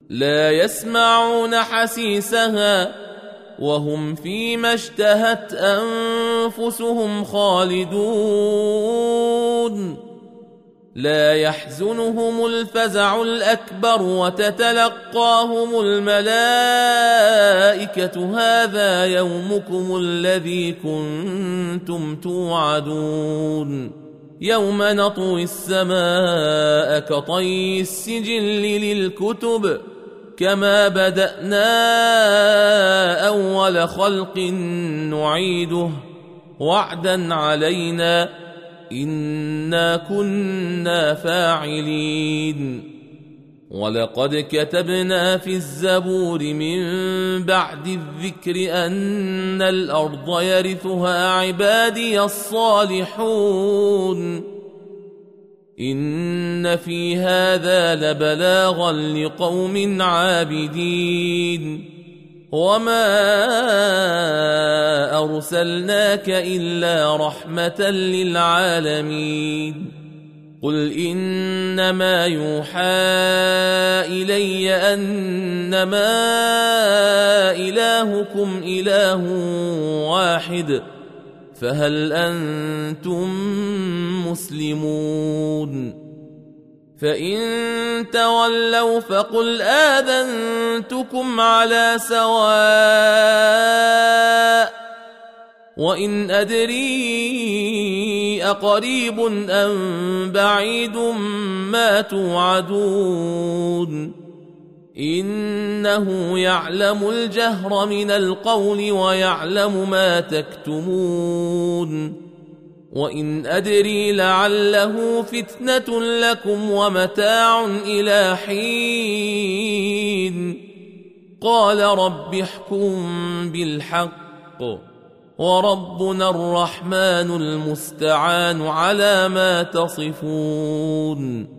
لا يسمعون حسيسها وهم فيما اشتهت أنفسهم خالدون لا يحزنهم الفزع الأكبر وتتلقاهم الملائكة هذا يومكم الذي كنتم توعدون يوم نطوي السماء كطي السجل للكتب كما بدأنا أول خلق نعيده وعدا علينا إنا كنا فاعلين ولقد كتبنا في الزبور من بعد الذكر أن الأرض يرثها عبادي الصالحون إن في هذا لبلاغا لقوم عابدين وما أرسلناك إلا رحمة للعالمين قل إنما يوحى إلي أنما إلهكم إله واحد فهل أنتم مسلمون فإن تولوا فقل آذنتكم على سواء وإن أدري أقريب أم بعيد ما توعدون إنه يعلم الجهر من القول ويعلم ما تكتمون وإن أدري لعله فتنة لكم ومتاع إلى حين قال رب احكم بالحق وربنا الرحمن المستعان على ما تصفون